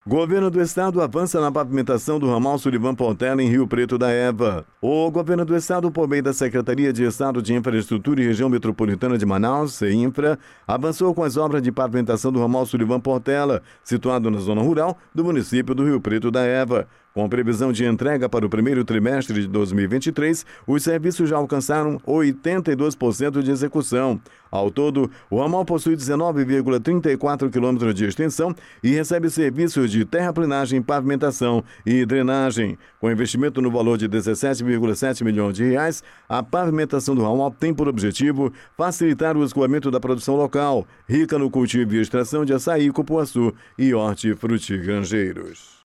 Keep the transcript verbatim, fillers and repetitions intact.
Governo do Estado avança na pavimentação do ramal Sullivan Portela em Rio Preto da Eva. O Governo do Estado, por meio da Secretaria de Estado de Infraestrutura e Região Metropolitana de Manaus, CEINFRA, avançou com as obras de pavimentação do ramal Sullivan Portela, situado na zona rural do município do Rio Preto da Eva. Com previsão de entrega para o primeiro trimestre de dois mil e vinte e três, os serviços já alcançaram oitenta e dois por cento de execução. Ao todo, o ramal possui dezenove vírgula trinta e quatro quilômetros de extensão e recebe serviços de terraplenagem, pavimentação e drenagem. Com investimento no valor de dezessete vírgula sete milhões de reais, a pavimentação do ramal tem por objetivo facilitar o escoamento da produção local, rica no cultivo e extração de açaí, cupuaçu e hortifrutigranjeiros.